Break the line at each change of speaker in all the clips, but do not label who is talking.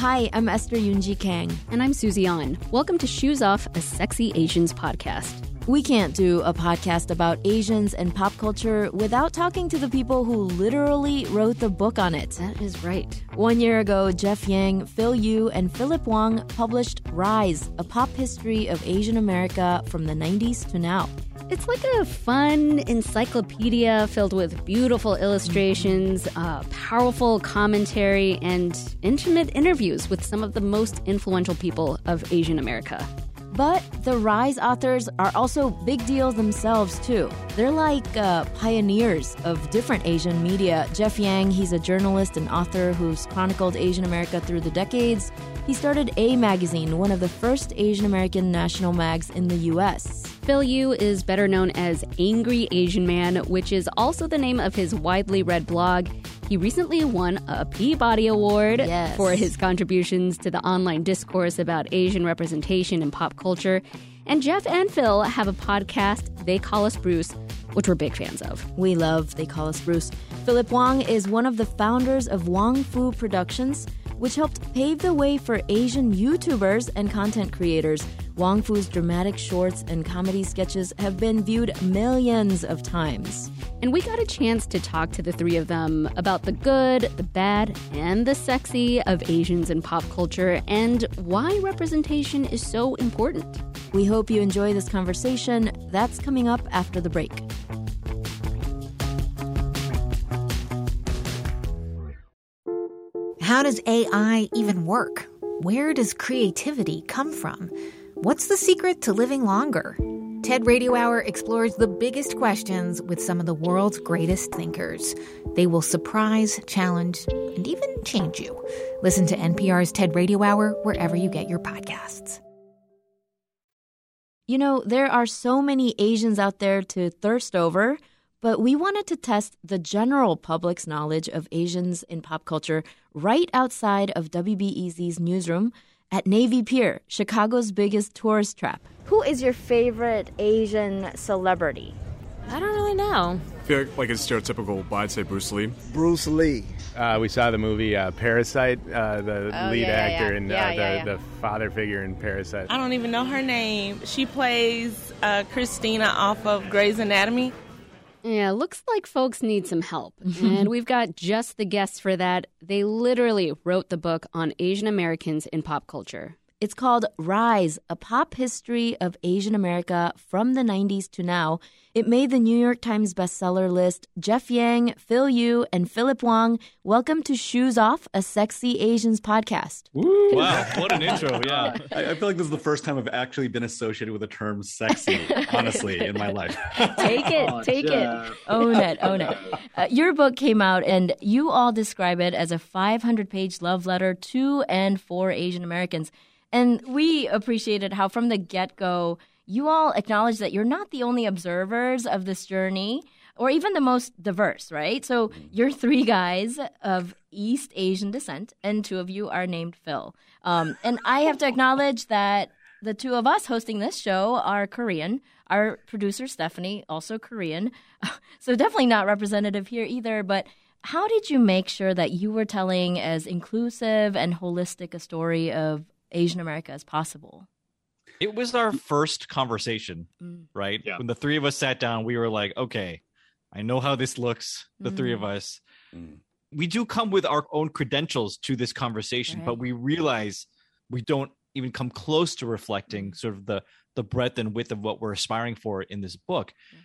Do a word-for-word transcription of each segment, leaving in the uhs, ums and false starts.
Hi, I'm Esther Yoonji Kang.
And I'm Susie An. Welcome to Shoes Off, a Sexy Asians podcast.
We can't do a podcast about Asians and pop culture without talking to the people who literally wrote the book on it.
That is right.
One year ago, Jeff Yang, Phil Yu, and Philip Wang published Rise, a pop history of Asian America from the nineties to now.
It's like a fun encyclopedia filled with beautiful illustrations, uh, powerful commentary, and intimate interviews with some of the most influential people of Asian America.
But the Rise authors are also big deals themselves, too. They're like uh, pioneers of different Asian media. Jeff Yang, he's a journalist and author who's chronicled Asian America through the decades. He started A Magazine, one of the first Asian American national mags in the U S.
Phil Yu is better known as Angry Asian Man, which is also the name of his widely read blog. He recently won a Peabody Award
yes.
for his contributions to the online discourse about Asian representation in pop culture. And Jeff and Phil have a podcast, They Call Us Bruce, which we're big fans of.
We love They Call Us Bruce. Philip Wang is one of the founders of Wang Fu Productions, which helped pave the way for Asian YouTubers and content creators. Wang Fu's dramatic shorts and comedy sketches have been viewed millions of times.
And we got a chance to talk to the three of them about the good, the bad, and the sexy of Asians in pop culture and why representation is so important.
We hope you enjoy this conversation. That's coming up after the break.
How does A I even work? Where does creativity come from? What's the secret to living longer? TED Radio Hour explores the biggest questions with some of the world's greatest thinkers. They will surprise, challenge, and even change you. Listen to N P R's TED Radio Hour wherever you get your podcasts.
You know, there are so many Asians out there to thirst over, but we wanted to test the general public's knowledge of Asians in pop culture right outside of W B E Z's newsroom at Navy Pier, Chicago's biggest tourist trap.
Who is your favorite Asian celebrity?
I don't really know.
I feel like, like it's stereotypical, but I'd say Bruce Lee.
Bruce Lee.
Uh, we saw the movie uh, Parasite, uh, the
oh,
lead
yeah,
actor
yeah.
and
Yeah,
uh, the,
yeah, yeah.
the father figure in Parasite.
I don't even know her name. She plays uh, Christina off of Grey's Anatomy.
Yeah, looks like folks need some help. And we've got just the guests for that. They literally wrote the book on Asian Americans in pop culture.
It's called Rise, a pop history of Asian America from the nineties to now. It made the New York Times bestseller list. Jeff Yang, Phil Yu, and Philip Wang, welcome to Shoes Off, a Sexy Asians podcast.
Woo. Wow, what an intro, yeah.
I, I feel like this is the first time I've actually been associated with the term sexy, honestly, in my life.
Take it, oh, take Jeff. it. Own it, own it. Uh, your book came out, and you all describe it as a five hundred page love letter to and for Asian Americans. And we appreciated how from the get-go, you all acknowledge that you're not the only observers of this journey or even the most diverse, right? So you're three guys of East Asian descent, and two of you are named Phil. Um, and I have to acknowledge that the two of us hosting this show are Korean. Our producer, Stephanie, also Korean. So definitely not representative here either. But how did you make sure that you were telling as inclusive and holistic a story of Asian America as possible?
It was our first conversation,
mm.
right?
Yeah.
When the three of us sat down, we were like, okay, I know how this looks, the mm. three of us. Mm. We do come with our own credentials to this conversation, right. But we realize we don't even come close to reflecting mm. sort of the, the breadth and width of what we're aspiring for in this book. Mm.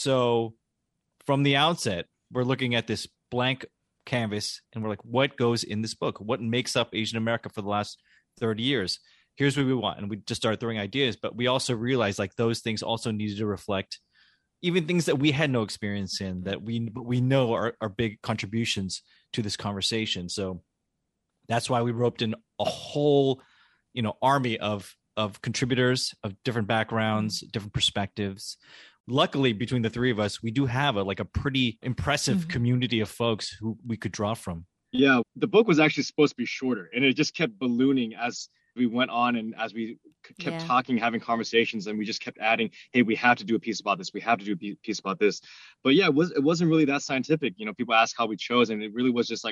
So from the outset, we're looking at this blank canvas and we're like, what goes in this book? What makes up Asian America for the last thirty years? Here's what we want. And we just started throwing ideas, but we also realized like those things also needed to reflect even things that we had no experience in that we we know are, are big contributions to this conversation. So that's why we roped in a whole, you know, army of of contributors of different backgrounds, different perspectives. Luckily, between the three of us, we do have a like a pretty impressive mm-hmm. community of folks who we could draw from.
Yeah, the book was actually supposed to be shorter, and it just kept ballooning as we went on and as we kept yeah. talking, having conversations, and we just kept adding, hey, we have to do a piece about this. We have to do a piece about this. But yeah, it, was, it wasn't really that scientific. You know, people ask how we chose, and it really was just like,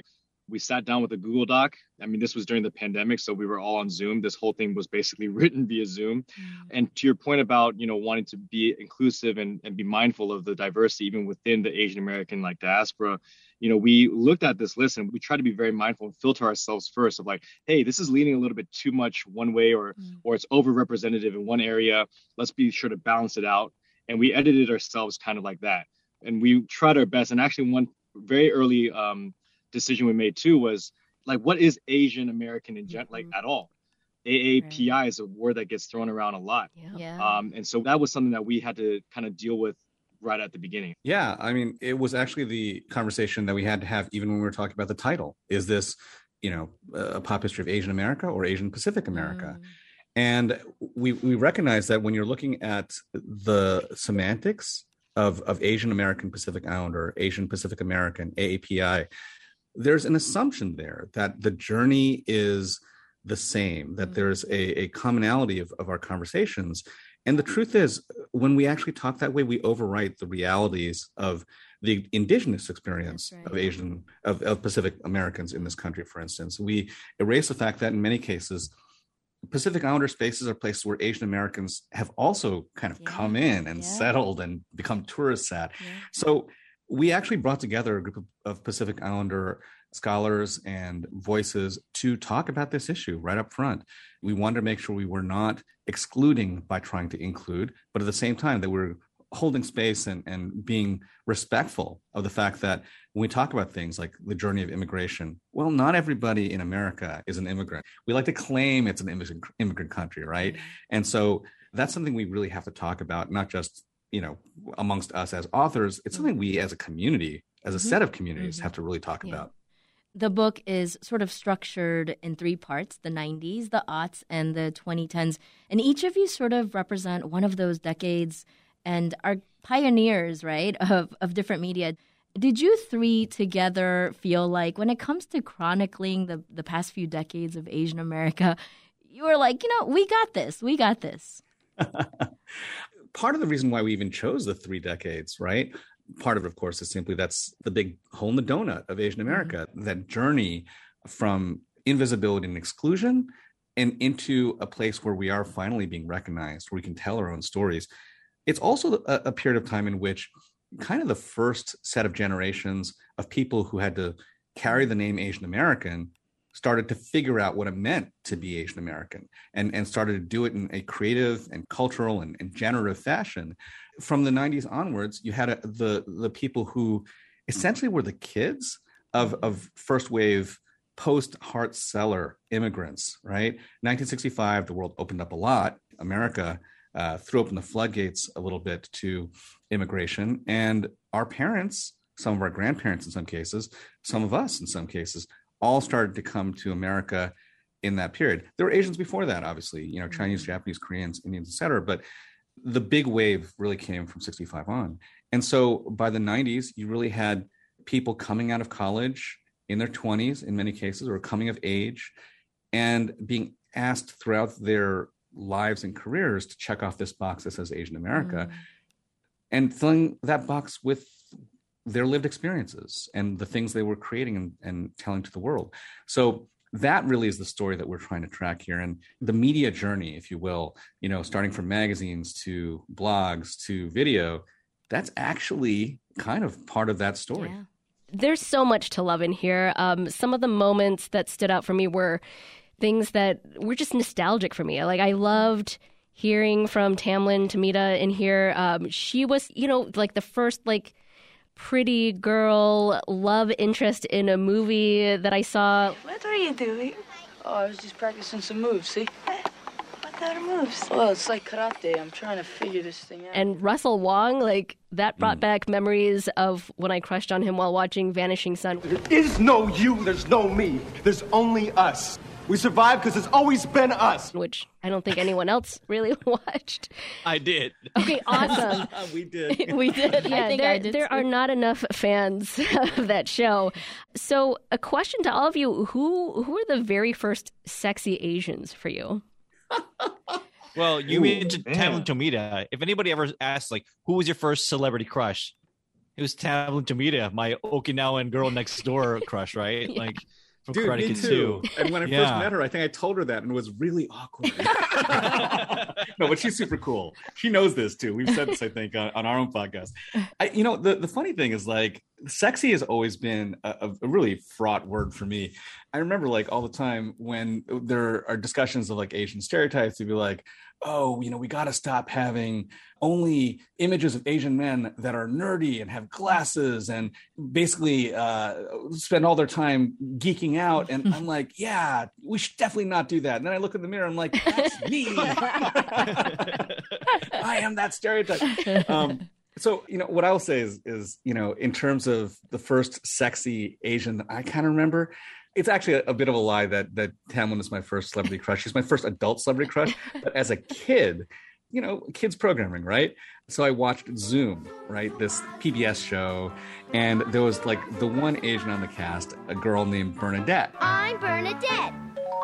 We sat down with a Google Doc. I mean, this was during the pandemic, so we were all on Zoom. This whole thing was basically written via Zoom. Mm. And to your point about, you know, wanting to be inclusive and, and be mindful of the diversity, even within the Asian American like diaspora, you know, we looked at this list and we tried to be very mindful and filter ourselves first of like, hey, this is leaning a little bit too much one way or mm. or it's overrepresentative in one area. Let's be sure to balance it out. And we edited ourselves kind of like that. And we tried our best. And actually one very early um, decision we made too was like, what is Asian American in gen- mm-hmm. like at all? A A P I right. is a word that gets thrown around a lot. Yeah. yeah. Um, and so that was something that we had to kind of deal with right at the beginning.
Yeah. I mean, it was actually the conversation that we had to have even when we were talking about the title. Is this, you know, a pop history of Asian America or Asian Pacific America? Mm. And we, we recognize that when you're looking at the semantics of, of Asian American Pacific Islander, Asian Pacific American, A A P I, there's an assumption there that the journey is the same, that there's a, a commonality of, of our conversations. And the truth is, when we actually talk that way, we overwrite the realities of the indigenous experience right. of Asian, of, of Pacific Americans in this country, for instance. We erase the fact that in many cases, Pacific Islander spaces are places where Asian Americans have also kind of yeah. come in and yeah. settled and become tourists at. Yeah. So we actually brought together a group of, of Pacific Islander scholars and voices to talk about this issue right up front. We wanted to make sure we were not excluding by trying to include, but at the same time that we're holding space and, and being respectful of the fact that when we talk about things like the journey of immigration, well, not everybody in America is an immigrant. We like to claim it's an immigrant, immigrant country, right? Mm-hmm. And so that's something we really have to talk about, not just, you know, amongst us as authors. It's something we as a community, as a mm-hmm. set of communities mm-hmm. have to really talk yeah. about.
The book is sort of structured in three parts, the nineties, the aughts, and the twenty tens. And each of you sort of represent one of those decades and are pioneers, right, of, of different media. Did you three together feel like when it comes to chronicling the, the past few decades of Asian America, you were like, you know, we got this, we got this?
Part of the reason why we even chose the three decades, right? Part of it, of course, is simply that's the big hole in the donut of Asian America, mm-hmm. that journey from invisibility and exclusion and into a place where we are finally being recognized, where we can tell our own stories. It's also a, a period of time in which kind of the first set of generations of people who had to carry the name Asian American started to figure out what it meant to be Asian American and, and started to do it in a creative and cultural and, and generative fashion. From the nineties onwards, you had a, the, the people who essentially were the kids of, of first wave post-Hart-Celler immigrants, right? nineteen sixty-five, the world opened up a lot. America uh, threw open the floodgates a little bit to immigration. And our parents, some of our grandparents in some cases, some of us in some cases, all started to come to America in that period. There were Asians before that, obviously, you know, Chinese, Japanese, Koreans, Indians, et cetera. But the big wave really came from sixty-five on. And so by the nineties, you really had people coming out of college in their twenties, in many cases, or coming of age, and being asked throughout their lives and careers to check off this box that says Asian America, mm. and filling that box with their lived experiences and the things they were creating and, and telling to the world. So that really is the story that we're trying to track here. And the media journey, if you will, you know, starting from magazines to blogs to video, that's actually kind of part of that story.
Yeah. There's so much to love in here. Um, some of the moments that stood out for me were things that were just nostalgic for me. Like, I loved hearing from Tamlyn Tomita in here. Um, she was, you know, like the first, like, pretty girl love interest in a movie that I saw.
What are you doing? Oh, I was just practicing some moves, see? What kind of moves? Well, it's like karate. I'm trying to figure this thing out.
And Russell Wong, like, that brought mm. back memories of when I crushed on him while watching Vanishing Son.
There is no you, there's no me. There's only us. We survived because it's always been us.
Which I don't think anyone else really watched.
I did.
Okay, awesome.
we did.
we did. Yeah,
I think
there,
I did
there
too.
are not enough fans of that show. So a question to all of you, who who are the very first sexy Asians for you?
Well, you Ooh, mentioned Tamlyn Tomita. If anybody ever asks, like, who was your first celebrity crush? It was Tamlyn Tomita, my Okinawan girl next door crush, right?
Yeah.
Like from
Dude,
Karate
me
Kid
too.
two.
And when I
Yeah.
first met her, I think I told her that, and it was really awkward. No, but she's super cool. She knows this too. We've said this, I think, on, on our own podcast. I, you know, the, the funny thing is, like, sexy has always been a, a really fraught word for me. I remember, like, all the time when there are discussions of like Asian stereotypes, to be like, oh, you know, we got to stop having only images of Asian men that are nerdy and have glasses and basically uh, spend all their time geeking out. And I'm like, yeah, we should definitely not do that. And then I look in the mirror, I'm like, that's me. I am that stereotype. Um, so, you know, what I'll say is, is, you know, in terms of the first sexy Asian that I kind of remember, it's actually a, a bit of a lie that that Tamlyn is my first celebrity crush. She's my first adult celebrity crush. But as a kid, you know, kids programming, right? So I watched Zoom, right? This P B S show. And there was like the one Asian on the cast, a girl named Bernadette.
I'm Bernadette.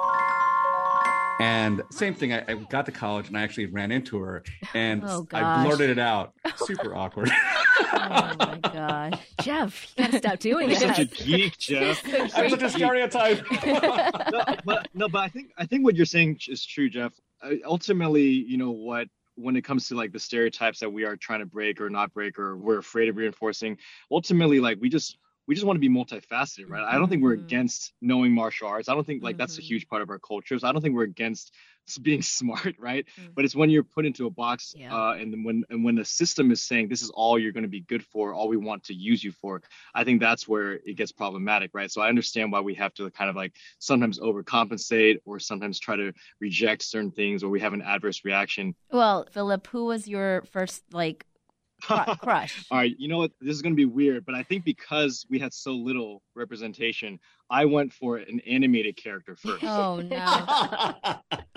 And same thing, I, I got to college and I actually ran into her and
Oh,
I
gosh.
blurted it out. Super awkward.
Oh my gosh.
Jeff, you gotta stop doing
You're
that.
such a geek, Jeff.
I'm such a stereotype.
no, but no, but I think I think what you're saying is true, Jeff. Uh, ultimately, you know what, when it comes to like the stereotypes that we are trying to break or not break or we're afraid of reinforcing, ultimately, like we just we just want to be multifaceted, right? I don't think we're against knowing martial arts. I don't think like that's a huge part of our culture. So I don't think we're against being smart, right? Mm-hmm. But it's when you're put into a box, yeah. uh, and then when and when the system is saying this is all you're going to be good for, all we want to use you for, I think that's where it gets problematic, right? So I understand why we have to kind of like sometimes overcompensate or sometimes try to reject certain things or we have an adverse reaction.
Well, Philip, who was your first like cr- crush?
All right, you know what? This is going to be weird, but I think because we had so little representation, I went for an animated character first.
Oh no.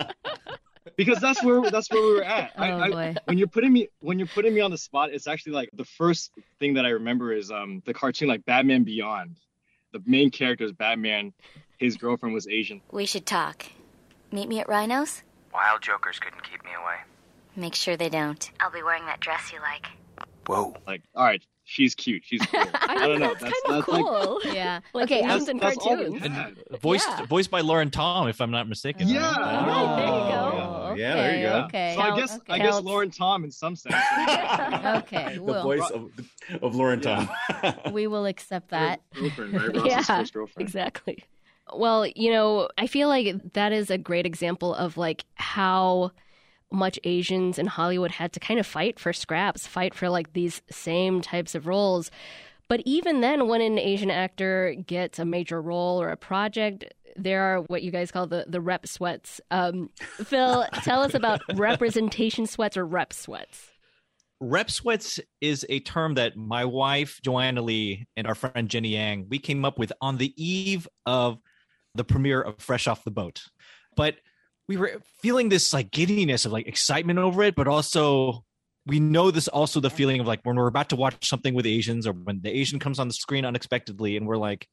Because that's where that's where we were at.
Oh,
I,
boy.
I, when you're putting me when you're putting me on the spot, it's actually like the first thing that I remember is um the cartoon like Batman Beyond. The main character is Batman. His girlfriend was Asian.
We should talk. Meet me at Rhino's?
Wild jokers couldn't keep me away.
Make sure they don't. I'll be wearing that dress you like.
Whoa.
Like, all right, she's cute. She's cool. I,
I
don't know.
That's,
That's,
kind of
that's
cool.
like
Yeah.
Like
Okay.
Asians in
that's all we
cartoons.
had.
Voiced
Yeah.
voiced by Lauren Tom, if I'm not mistaken.
Yeah.
right?
Oh, there you go.
Oh, yeah, there you go.
Okay.
So I
Count-
guess
okay.
I guess
Counts.
Lauren Tom in some sense.
Okay.
The
Well,
voice of, of Lauren Tom.
we will accept that.
Girlfriend, right? Ross's
Yeah,
first girlfriend.
exactly. Well, you know, I feel like that is a great example of like how much Asians in Hollywood had to kind of fight for scraps, fight for like these same types of roles. But even then, when an Asian actor gets a major role or a project, there are what you guys call the, the rep sweats. Um, Phil, tell us about representation sweats or rep sweats.
Rep sweats is a term that my wife, Joanna Lee, and our friend Jenny Yang, we came up with on the eve of the premiere of Fresh Off the Boat. But we were feeling this like giddiness of like excitement over it, but also we know this also the feeling of like when we're about to watch something with Asians or when the Asian comes on the screen unexpectedly and we're like,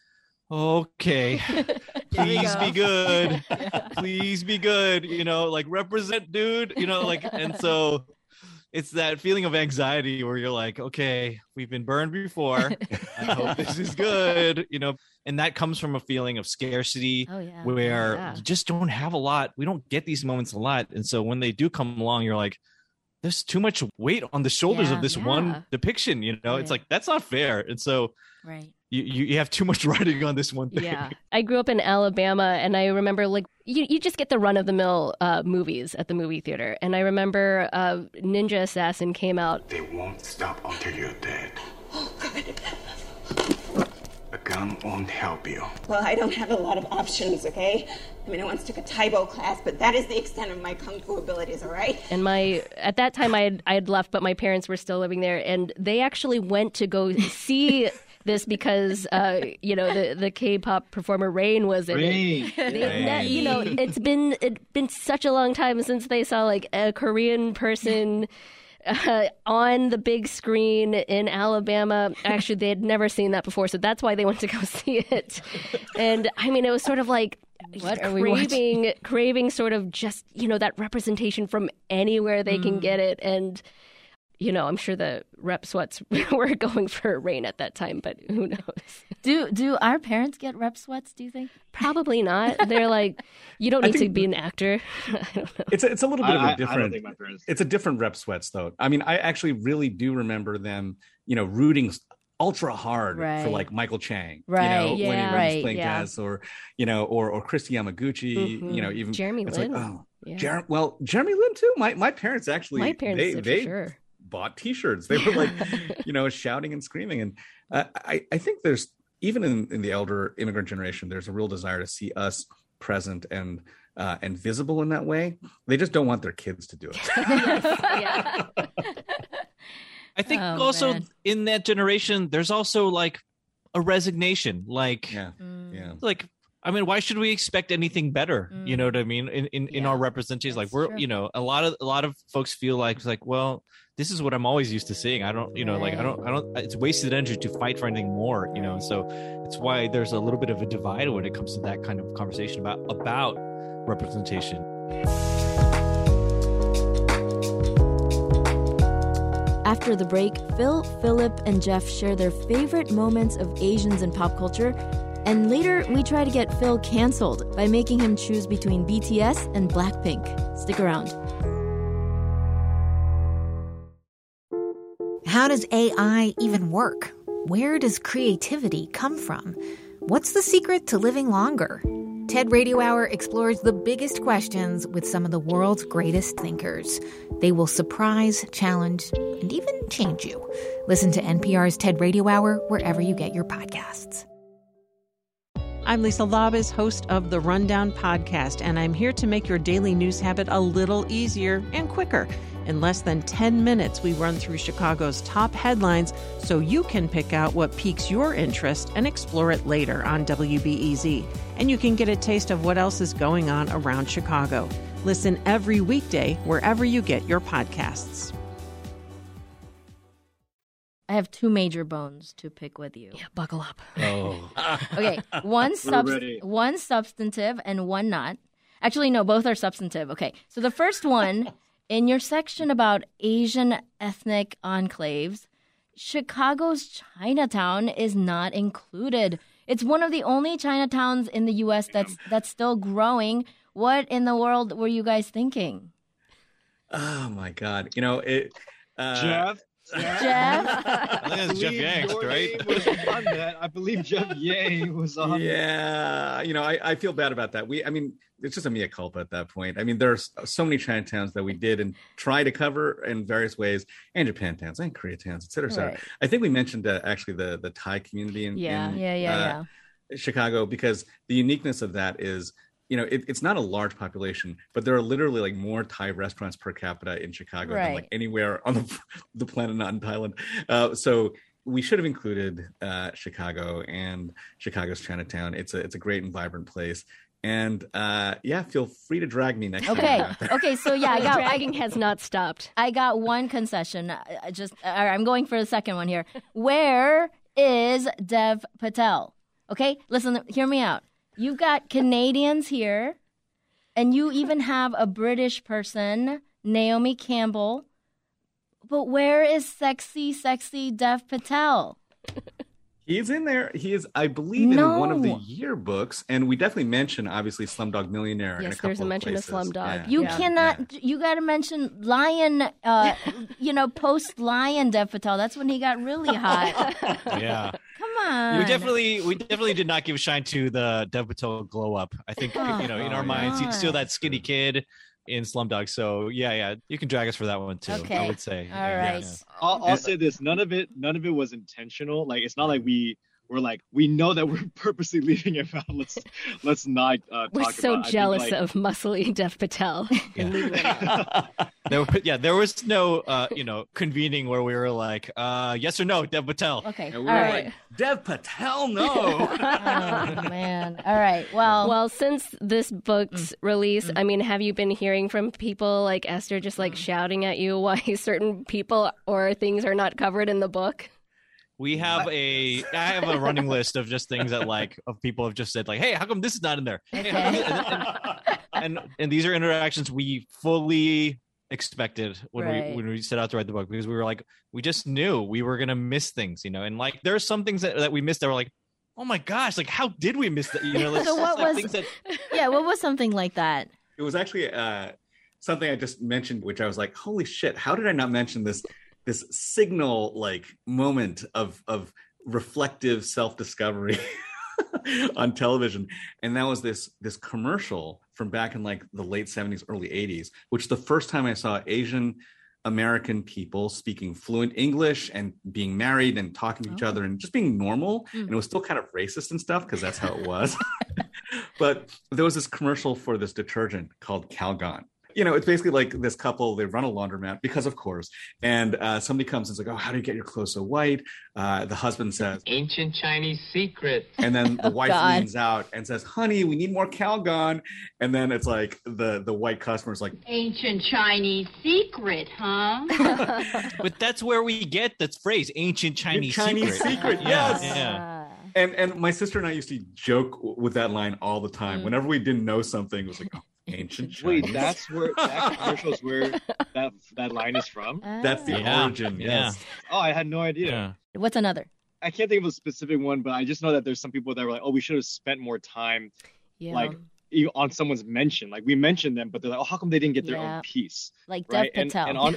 okay, please be good.
Yeah.
Please be good. You know, like represent, dude, you know, like, and so it's that feeling of anxiety where you're like, okay, we've been burned before. I hope this is good, you know, and that comes from a feeling of scarcity
Oh, yeah.
where
Yeah.
you just don't have a lot. We don't get these moments a lot. And so when they do come along, you're like, there's too much weight on the shoulders
Yeah.
of this
Yeah.
one depiction, you know, it's
Right.
like, that's not fair. And so
Right.
you, you, you have too much writing on this one thing.
Yeah. I grew up in Alabama, and I remember, like, you, you just get the run-of-the-mill uh, movies at the movie theater. And I remember uh, Ninja Assassin came out.
They won't stop until you're dead. A gun won't help you.
Well, I don't have a lot of options, okay? I mean, I once took a Taibo class, but that is the extent of my kung fu abilities, all right?
And my at that time I had I had left, but my parents were still living there, and they actually went to go see this because uh, you know the the K-pop performer Rain was in
Rain.
it. They-
Rain.
that- you know, it's been it's been such a long time since they saw like a Korean person. Uh, on the big screen in Alabama. Actually, they had never seen that before, so that's why they went to go see it. And I mean, it was sort of like
What are we
craving, craving sort of just, you know, that representation from anywhere they can get it. And
you know, I'm sure the rep sweats were going for rain at that time, but who knows?
Do do our parents get rep sweats, do you think?
Probably not. They're like, you don't need to be an actor. I don't know.
It's a, it's a little bit
I,
of a different.
I don't think my parents.
It's a different rep sweats, though. I mean, I actually really do remember them, you know, rooting ultra hard
right.
for like Michael Chang,
right?
You know,
yeah,
when he was
right,
playing
yeah.
Taz, or you know, or or Christy Yamaguchi,
Mm-hmm.
you know, even
Jeremy
it's
Lin.
Like, oh,
yeah.
Jer- well, Jeremy Lin too. My my parents actually,
my parents
they
did
they
for sure.
bought T-shirts. They were like, you know, shouting and screaming, and uh, I I think there's even in, in the elder immigrant generation, there's a real desire to see us present and uh, and visible in that way. They just don't want their kids to do it.
yeah.
I think
Oh,
also
man.
in that generation, there's also like a resignation. Like,
yeah,
Mm.
yeah.
like I mean, why should we expect anything better?
Mm.
You know what I mean? In in, in
Yeah,
our representation, like
that's
we're
true.
you know a lot of a lot of folks feel like it's like, well, this is what I'm always used to seeing. I don't you know like I don't I don't. It's wasted energy to fight for anything more. You know, so it's why there's a little bit of a divide when it comes to that kind of conversation about about representation.
After the break, Phil, Philip, and Jeff share their favorite moments of Asians in pop culture. And later, we try to get Phil canceled by making him choose between B T S and Blackpink. Stick around.
How does A I even work? Where does creativity come from? What's the secret to living longer? TED Radio Hour explores the biggest questions with some of the world's greatest thinkers. They will surprise, challenge, and even change you. Listen to N P R's TED Radio Hour wherever you get your podcasts.
I'm Lisa Labas, host of the Rundown podcast, and I'm here to make your daily news habit a little easier and quicker. In less than ten minutes, we run through Chicago's top headlines so you can pick out what piques your interest and explore it later on W B E Z. And you can get a taste of what else is going on around Chicago. Listen every weekday wherever you get your podcasts.
I have two major bones to pick with you.
Yeah, buckle up.
Oh.
Okay, one sub-
ready.
one substantive and one not. Actually, no, both are substantive. Okay, so the first one, in your section about Asian ethnic enclaves, Chicago's Chinatown is not included. It's one of the only Chinatowns in the U S that's that's still growing. What in the world were you guys thinking?
Oh my God! You know it. Uh,
Jeff.
Jeff?
I think that's Jeff
believe
Yang,
your
right?
name was on that. I believe Jeff Yang was on.
Yeah, you know, I, I feel bad about that. We, I mean, it's just a mea culpa at that point. I mean, there's so many Chinatowns that we did and try to cover in various ways, and Japantowns and Koreatowns, et cetera, et cetera.
Right.
I think we mentioned uh, actually the the Thai community in,
Yeah,
in
yeah, yeah,
uh, Chicago, because the uniqueness of that is, you know, it, it's not a large population, but there are literally like more Thai restaurants per capita in Chicago
Right.
than like anywhere on the, the planet, not in Thailand. Uh, so we should have included uh, Chicago and Chicago's Chinatown. It's a it's a great and vibrant place. And uh, yeah, feel free to drag me next time.
Okay,
I'm out there.
okay, so yeah, I
The
got
dragging has not stopped.
I got one concession. I just all right, I'm going for the second one here. Where is Dev Patel? Okay, listen, hear me out. You've got Canadians here, and you even have a British person, Naomi Campbell. But where is sexy, sexy Dev Patel?
He's in there. He is, I believe, in
No.
one of the yearbooks, and we definitely mention obviously Slumdog Millionaire. in a
Yes,
couple
there's a
of
mention of
places.
Slumdog.
Yeah.
You
Yeah.
cannot. You got to mention Lion. Uh, you know, post Lion Dev Patel. That's when he got really hot.
Yeah.
Come on.
We definitely, we definitely did not give shine to the Dev Patel glow up. I think
Oh,
you know, in
oh,
our minds,
yeah.
he's still that skinny kid in Slumdog. So yeah, yeah, you can drag us for that one too.
Okay.
I would say.
All
Yeah,
right.
yeah.
I'll, I'll say this: none of it, none of it was intentional. Like it's not like we were like we know that we're purposely leaving it out. Let's let's not uh,
We're
talk
so
about it. I think,
jealous
like,
of muscly Dev Patel. And leaving it out.
There, were- yeah, there was no, uh, you know, convening where we were like, uh, yes or no, Dev Patel.
Okay.
And
All
we were
right.
like, Dev Patel, no.
Oh man. All right. Well.
Well, since this book's release, I mean, have you been hearing from people like Esther just like shouting at you why certain people or things are not covered in the book?
We have a, I have a running list of just things that like, of people have just said like, hey, how come this is not in there? Hey, how come this-" and, and, and, and these are interactions we fully expected when
Right.
we when we set out to write the book, because we were like, we just knew we were gonna miss things, you know, and like there are some things that, that we missed that were like, oh my gosh, like how did we miss that? You know, like,
So what
like
was-
things that
Yeah, what was something like that?
It was actually uh, something I just mentioned, which I was like, holy shit, how did I not mention this this signal like moment of of reflective self-discovery on television? And that was this this commercial from back in like the late seventies, early eighties, which the first time I saw Asian American people speaking fluent English and being married and talking to each other and just being normal.
Mm.
And it was still kind of racist and stuff because that's how it was. But there was this commercial for this detergent called Calgon. You know, it's basically like this couple, they run a laundromat because of course, and uh, somebody comes and is like, oh, how do you get your clothes so white? Uh, the husband says,
Ancient Chinese secret.
and then the
Oh,
wife
God.
leans out and says, honey, we need more Calgon. And then it's like the, the white customer's like,
Ancient Chinese secret, huh?
but that's where we get that phrase, ancient Chinese,
Chinese
secret.
secret,
Yeah,
yes.
yeah.
And and my sister and I used to joke w- with that line all the time.
Mm.
Whenever we didn't know something, it was like, oh, ancient Chinese.
Wait, that's where that commercial is where that that line is from.
That's the
Yeah,
origin.
yeah.
Yes.
Oh, I had no idea.
What's another?
I can't think of a specific one, but I just know that there's some people that were like, "Oh, we should have spent more time,
Yeah.
like e- on someone's mention. Like we mentioned them, but they're like, oh, how come they didn't get their
Yeah.
own piece?"
Like
right?
Dev
And,
Patel.
and on,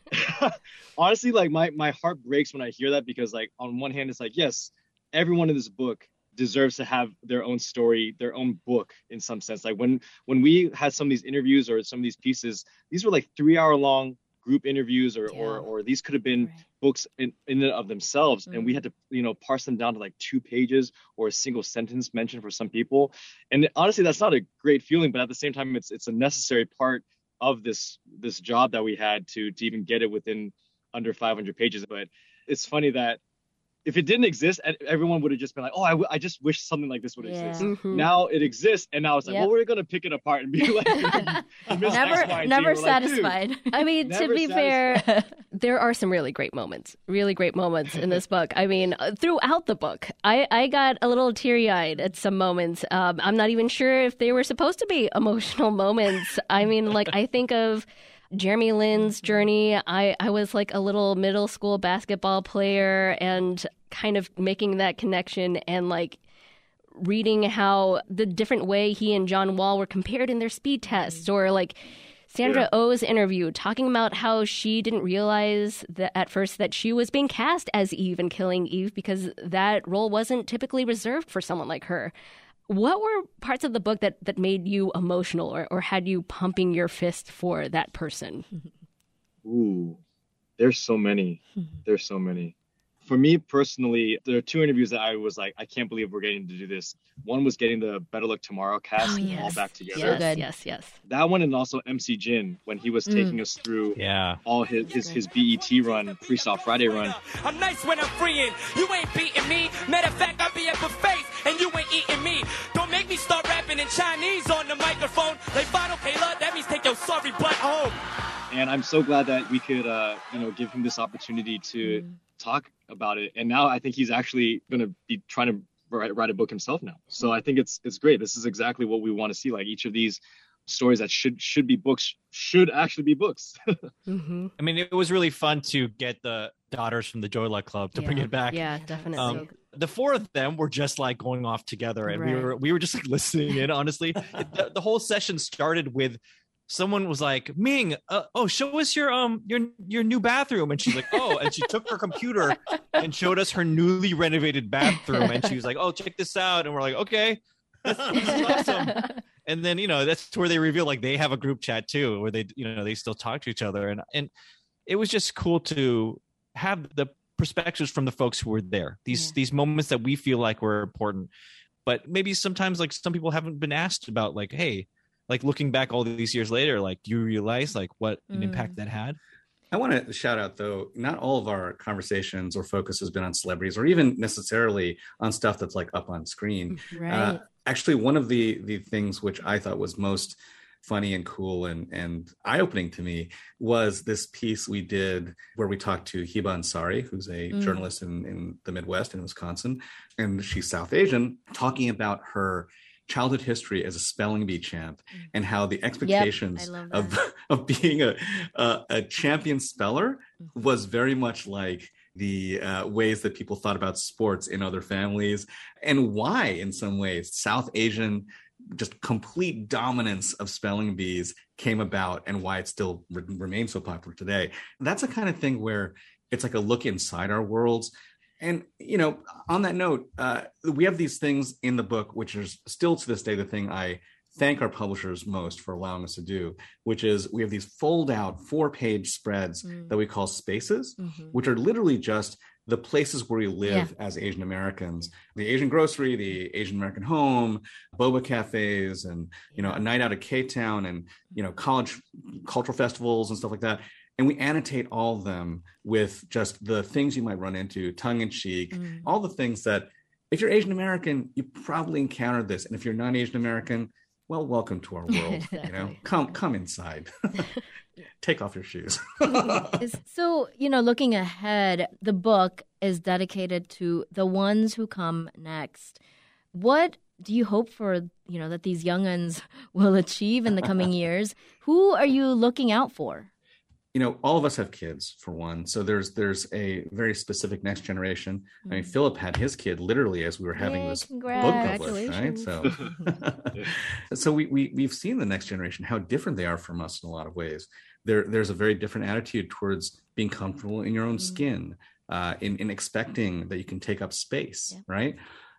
honestly, like my my heart breaks when I hear that, because like on one hand, it's like, yes, everyone in this book deserves to have their own story, their own book in some sense. Like when when we had some of these interviews or some of these pieces, these were like three hour long group interviews, or or, or these could have been books in, in and of themselves, and we had to, you know, parse them down to like two pages or a single sentence mention for some people. And honestly, that's not a great feeling, but at the same time, it's it's a necessary part of this this job that we had to to even get it within under five hundred pages. But it's funny that if it didn't exist, everyone would have just been like, oh, I, w- I just wish something like this would
Yeah.
exist.
Mhm.
Now it exists, and now it's like,
Yep.
well, we're going to pick it apart and be like, you missed X, Y,
Never,
and Z.
never
We're like, dude,
satisfied.
I mean, to
Never
be fair, there are some really great moments, really great moments in this book. I mean, uh, throughout the book, I, I got a little teary-eyed at some moments. Um, I'm not even sure if they were supposed to be emotional moments. I mean, like, I think of Jeremy Lin's journey. I, I was like a little middle school basketball player, and kind of making that connection and like reading how the different way he and John Wall were compared in their speed tests, or like Sandra
Yeah.
Oh's interview talking about how she didn't realize that at first that she was being cast as Eve and Killing Eve because that role wasn't typically reserved for someone like her. What were parts of the book that, that made you emotional, or, or had you pumping your fist for that person?
Ooh, there's so many. There's so many. For me personally, there are two interviews that I was like, I can't believe we're getting to do this. One was getting the Better Luck Tomorrow cast
Oh,
all
yes.
back together.
Yes, good. yes, yes.
That one, and also M C Jin when he was
Mm.
taking us through
yeah.
all his, his, his B E T run, Freestyle Friday run.
I'm nice when I'm freeing. You ain't beating me. Matter of fact, I be at buffets and you ain't eating me. Don't make me start rapping in Chinese on the microphone. Like final Kayla, that means take your sorry butt home.
And I'm so glad that we could, uh, you know, give him this opportunity to talk about it. And now I think he's actually going to be trying to write, write a book himself now. So I think it's it's great. This is exactly what we want to see. Like each of these stories that should should be books should actually be books.
Mm-hmm.
I mean, it was really fun to get the daughters from the Joy Luck Club to bring
Yeah.
it back.
Yeah, definitely.
Um, the four of them were just like going off together, and we
Right.
were we were just like listening in. Honestly, It- the, the whole session started with someone was like, "Ming, uh, oh, show us your um your your new bathroom," and she's like, "Oh," and she took her computer and showed us her newly renovated bathroom, and she was like, "Oh, check this out," and we're like, "Okay, this, this is awesome." And then, you know, that's where they reveal like they have a group chat too, where they, you know, they still talk to each other. And, and it was just cool to have the perspectives from the folks who were there, these, these moments that we feel like were important, but maybe sometimes like some people haven't been asked about, like, hey, like looking back all these years later, like, do you realize like what an
Mm.
impact that had?
I want to shout out, though, not all of our conversations or focus has been on celebrities or even necessarily on stuff that's like up on screen.
Right.
Uh, actually, one of the the things which I thought was most funny and cool and, and eye-opening to me was this piece we did where we talked to Hiba Ansari, who's a
Mm.
journalist in, in the Midwest in Wisconsin, and she's South Asian, talking about her childhood history as a spelling bee champ and how the expectations
yep,
of, of being a, a, a champion speller was very much like the uh, ways that people thought about sports in other families, and why in some ways South Asian just complete dominance of spelling bees came about and why it still re- remains so popular today. That's a kind of thing where it's like a look inside our worlds. And, you know, on that note, uh, we have these things in the book, which is still to this day the thing I thank our publishers most for allowing us to do, which is we have these fold out four page spreads mm. that we call spaces, mm-hmm. which are literally just the places where we live yeah. as Asian Americans, the Asian grocery, the Asian American home, boba cafes, and, you know, a night out at K-Town, and, you know, college cultural festivals and stuff like that. And we annotate all of them with just the things you might run into, tongue in cheek, mm. all the things that if you're Asian American, you probably encountered this. And if you're not Asian American, well, welcome to our world. You know, come come inside. Take off your shoes.
So, you know, looking ahead, the book is dedicated to the ones who come next. What do you hope for, you know, that these young'uns will achieve in the coming years? Who are you looking out for?
You know, all of us have kids, for one. So there's there's a very specific next generation. Mm. I mean, Philip had his kid literally as we were having Yay, this congrats. book published, right? So, so we, we, we've seen the next generation, how different they are from us in a lot of ways. There, there's a very different attitude towards being comfortable in your own mm. skin, uh, in, in expecting that you can take up space, yeah. right?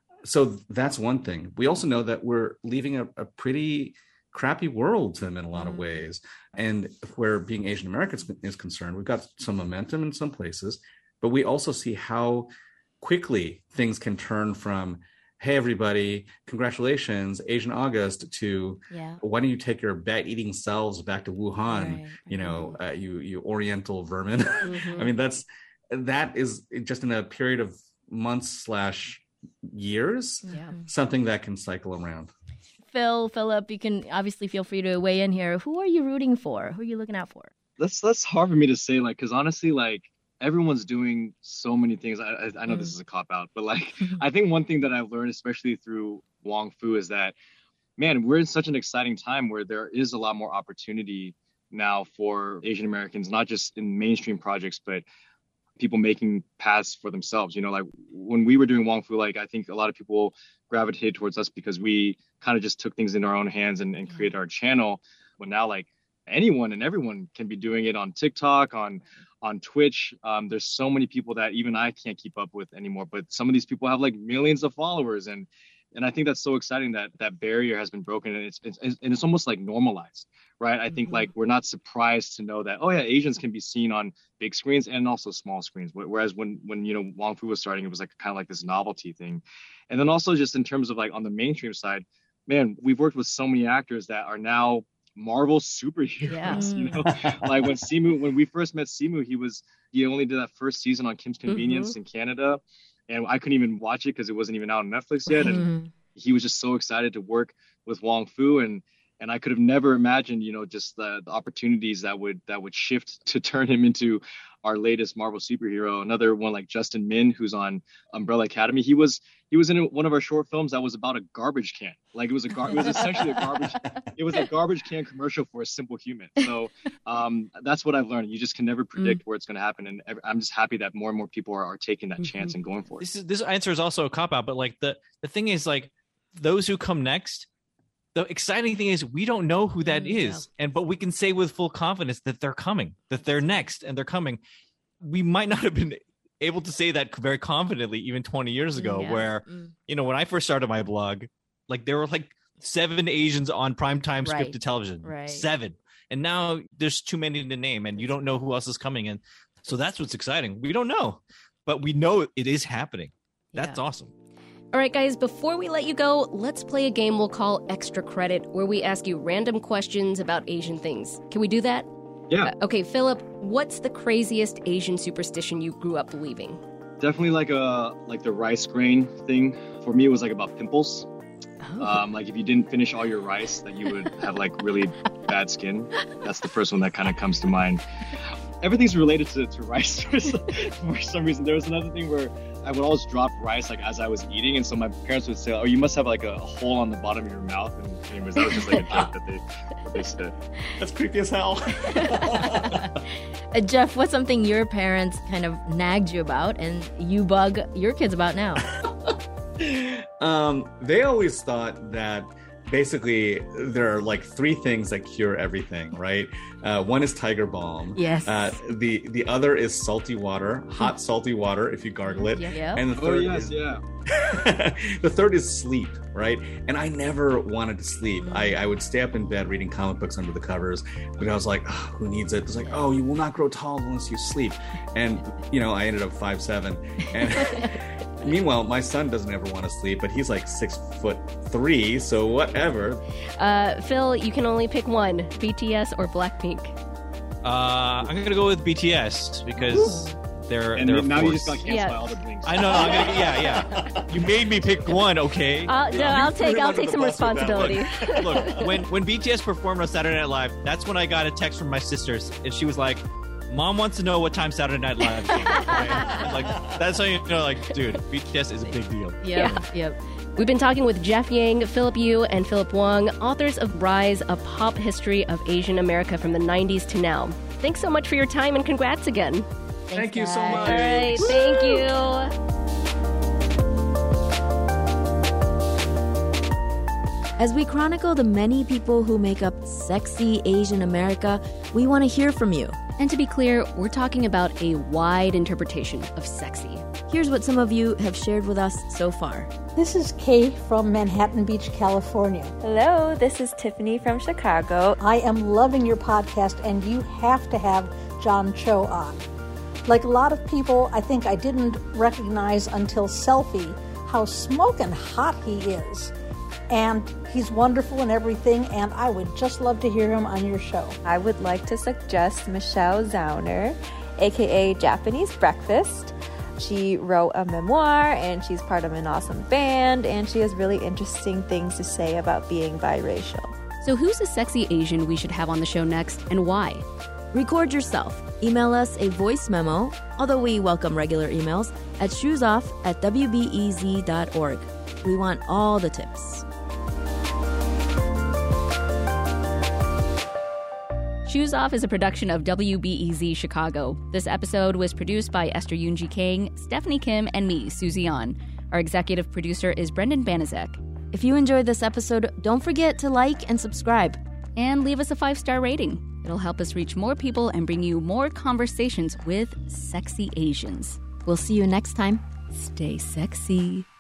So that's one thing. We also know that we're leaving a, a pretty crappy world to them in a lot mm. of ways. And where being Asian American is concerned, we've got some momentum in some places, but we also see how quickly things can turn from, hey, everybody, congratulations, Asian August, to yeah. why don't you take your bat-eating selves back to Wuhan, right. you know, uh, you you Oriental vermin. Mm-hmm. I mean, that's that is just in a period of months slash years, yeah. something that can cycle around.
Phil, Philip, you can obviously feel free to weigh in here. Who are you rooting for? Who are you looking out for?
That's that's hard for me to say, like, because honestly, like, everyone's doing so many things. I I, I know mm. this is a cop-out, but, like, I think one thing that I've learned, especially through Wong Fu, is that, man, we're in such an exciting time where there is a lot more opportunity now for Asian Americans, not just in mainstream projects, but people making paths for themselves. You know, like when we were doing Wong Fu, like I think a lot of people gravitated towards us because we kind of just took things in our own hands and, and created our channel. But now, like, anyone and everyone can be doing it on TikTok, on on Twitch. Um, there's so many people that even I can't keep up with anymore. But some of these people have like millions of followers, and and I think that's so exciting that that barrier has been broken, and it's, it's and it's almost like normalized, right? I mm-hmm. think like we're not surprised to know that, oh yeah, Asians can be seen on big screens and also small screens. Whereas when when you know Wong Fu was starting, it was like kind of like this novelty thing. And then also just in terms of like on the mainstream side, man, we've worked with so many actors that are now Marvel superheroes. Yeah. You know, like when Simu, when we first met Simu, he was he only did that first season on Kim's Convenience mm-hmm. in Canada. And I couldn't even watch it because it wasn't even out on Netflix yet. And mm-hmm. he was just so excited to work with Wong Fu. And and I could have never imagined, you know, just the, the opportunities that would that would shift to turn him into our latest Marvel superhero. Another one like Justin Min, who's on Umbrella Academy. He was he was in one of our short films that was about a garbage can. Like it was a gar- it was essentially a garbage it was a garbage can commercial for a simple human. So um, that's what I've learned. You just can never predict mm. where it's going to happen. And ev- I'm just happy that more and more people are, are taking that mm-hmm. chance and going for it.
This is, this answer is also a cop out, but like the the thing is like those who come next. The exciting thing is we don't know who that mm, is, yeah. and but we can say with full confidence that they're coming, that they're next, and they're coming. We might not have been able to say that very confidently even twenty years ago, yeah. where, mm. you know, when I first started my blog, like there were like seven Asians on primetime right. scripted television, right. seven. And now there's too many to name and you don't know who else is coming in. So that's what's exciting. We don't know, but we know it is happening. That's yeah. awesome.
All right, guys, before we let you go, let's play a game we'll call Extra Credit, where we ask you random questions about Asian things. Can we do that?
Yeah.
Uh, okay, Philip, what's the craziest Asian superstition you grew up believing?
Definitely like a like the rice grain thing. For me, it was like about pimples. Oh. Um, like if you didn't finish all your rice, that you would have like really bad skin. That's the first one that kind of comes to mind. Everything's related to, to rice for some, for some reason. There was another thing where I would always drop rice like as I was eating, and so my parents would say, "Oh, you must have like a hole on the bottom of your mouth." And anyways, that was just like a joke that they that they said.
That's creepy as hell.
uh, Jeff, what's something your parents kind of nagged you about and you bug your kids about now?
um, they always thought that basically there are like three things that cure everything, right? Uh, one is Tiger Balm.
Yes.
Uh, the the other is salty water, hot salty water if you gargle it.
Yeah. yeah.
And the third
oh yes,
is,
yeah.
the third is sleep, right? And I never wanted to sleep. I, I would stay up in bed reading comic books under the covers, but I was like, oh, who needs it? It's like, oh, you will not grow tall unless you sleep. And, you know, I ended up five seven. And meanwhile, my son doesn't ever want to sleep, but he's like six foot three, so whatever.
Uh, Phil, you can only pick one, B T S or Blackpink.
Uh, I'm going to go with B T S because... They're,
and
they're
now
forced.
you just got canceled
Yeah.
by all the blinks.
I know. I'm gonna, yeah, yeah. You made me pick one. Okay.
Uh, no, I'll take I'll take some responsibility.
Look, when when B T S performed on Saturday Night Live, that's when I got a text from my sisters, and she was like, "Mom wants to know what time Saturday Night Live came." Right? Like that's how you know, like, dude, B T S is a big deal.
Yep,
Yeah.
yep.
We've been talking with Jeff Yang, Philip Yu, and Philip Wong, authors of Rise, a pop history of Asian America from the nineties to now. Thanks so much for your time, and congrats again.
Thanks,
Thank you so
guys.
much.
All right, thank you.
As we chronicle the many people who make up sexy Asian America, we want to hear from you.
And to be clear, we're talking about a wide interpretation of sexy.
Here's what some of you have shared with us so far.
This is Kay from Manhattan Beach, California.
Hello, this is Tiffany from Chicago.
I am loving your podcast, and you have to have John Cho on. Like a lot of people, I think I didn't recognize until Selfie how smoking hot he is. And he's wonderful and everything, and I would just love to hear him on your show.
I would like to suggest Michelle Zauner, aka Japanese Breakfast. She wrote a memoir, and she's part of an awesome band, and she has really interesting things to say about being biracial.
So who's a sexy Asian we should have on the show next, and why?
Record yourself. Email us a voice memo, although we welcome regular emails, at shoesoff at w b e z dot org. We want all the tips.
Shoes Off is a production of W B E Z Chicago. This episode was produced by Esther Yoonji Kang, Stephanie Kim, and me, Susie An. Our executive producer is Brendan Banaszak.
If you enjoyed this episode, don't forget to like and subscribe.
And leave us a five-star rating. It'll help us reach more people and bring you more conversations with sexy Asians.
We'll see you next time.
Stay sexy.